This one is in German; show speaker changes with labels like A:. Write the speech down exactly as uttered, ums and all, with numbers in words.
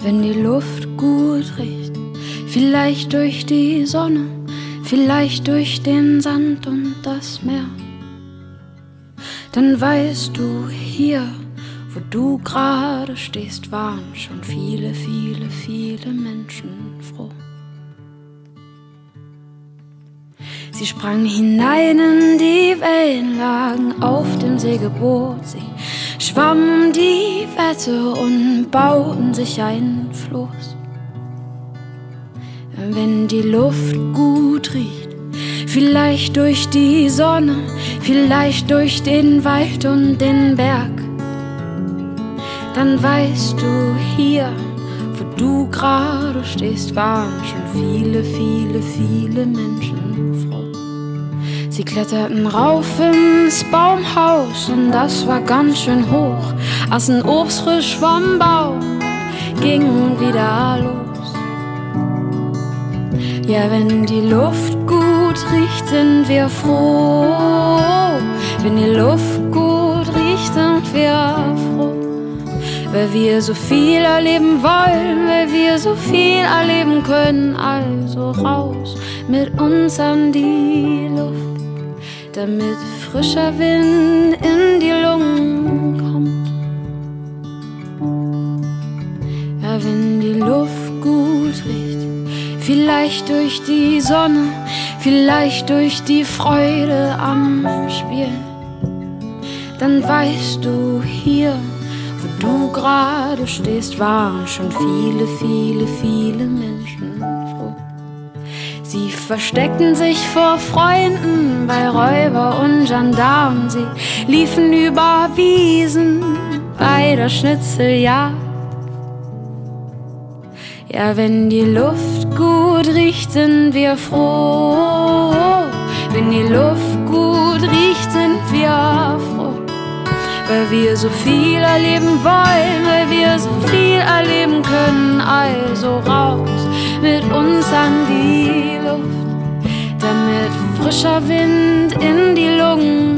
A: wenn die Luft gut riecht, vielleicht durch die Sonne, vielleicht durch den Sand und das Meer, dann weißt du, hier, wo du gerade stehst, waren schon viele, viele, viele Menschen froh. Sie sprangen hinein in die Wellen, lagen auf dem Segelboot, sie schwammen um die Wette und bauten sich ein Floß. Wenn die Luft gut riecht, vielleicht durch die Sonne, vielleicht durch den Wald und den Berg, dann weißt du, hier, wo du gerade stehst, waren schon viele, viele, viele Menschen froh. Sie kletterten rauf ins Baumhaus und das war ganz schön hoch, aßen Obst frisch vom Baum, gingen wieder los. Ja, wenn die Luft gut riecht, sind wir froh. Wenn die Luft gut riecht, sind wir froh. Weil wir so viel erleben wollen, weil wir so viel erleben können. Also raus mit uns an die Luft, damit frischer Wind in die Lungen kommt. Ja, wenn die Luft gut riecht, vielleicht durch die Sonne, vielleicht durch die Freude am Spielen, dann weißt du, hier, wo du gerade stehst, waren schon viele, viele, viele Menschen froh. Sie versteckten sich vor Freunden bei Räuber und Gendarmen, sie liefen über Wiesen bei der Schnitzeljagd. Ja, wenn die Luft gut riecht, sind wir froh. Wenn die Luft gut riecht, sind wir froh. Weil wir so viel erleben wollen, weil wir so viel erleben können. Also raus mit uns an die Luft, damit frischer Wind in die Lungen